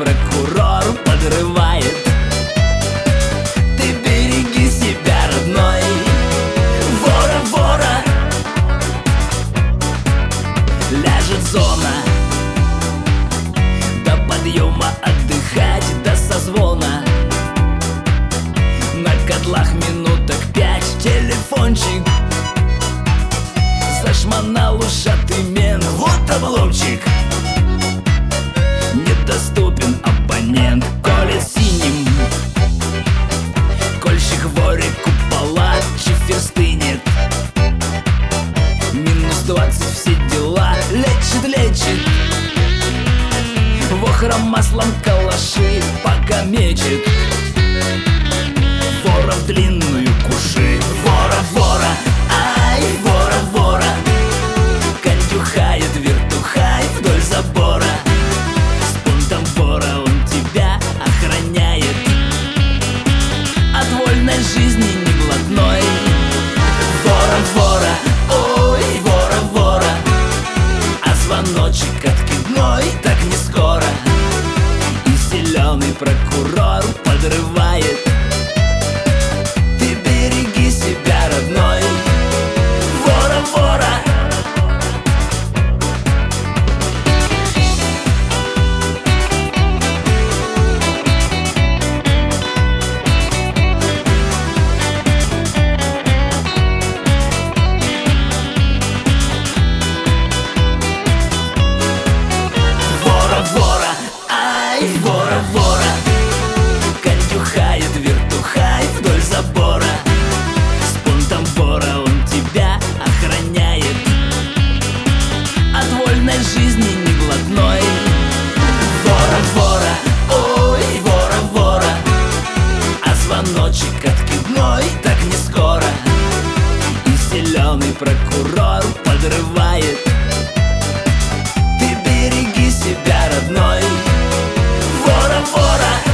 прокурор подрывает. Ты береги себя, родной. Вора, вора, ляжет зона. До подъема отдыхать, до созвона. На котлах минуток 5, телефончик. Зашмонал ушатый мент, вот обломчик. Недоступен оппонент, колет синим. Кольщик воре купола, чифер стынет. -20 все дела, лечит. Вохром маслом калаши пока мечет. Вора в длинную куши. Вора, вора, ай, вора, вора. Контюхает, вертухай вдоль забора. С пунктом вора он тебя охраняет. От вольной жизни не блатной. Вора, вора, ой, вора, вора. А звоночек откидной так не скоро. И зеленый прокурор подрывает. Ты береги себя, родной. Вора, вора. Вора, ай, вора, вора. Контюхает, вертухай вдоль забора. С пунктом вора он тебя охраняет. От вольной жизни не блатной. Вора, вора, ой, вора, вора. А звоночек откидной так не скоро. И зеленый прокурор подрывает. Ты береги себя, родной. Вора, вора.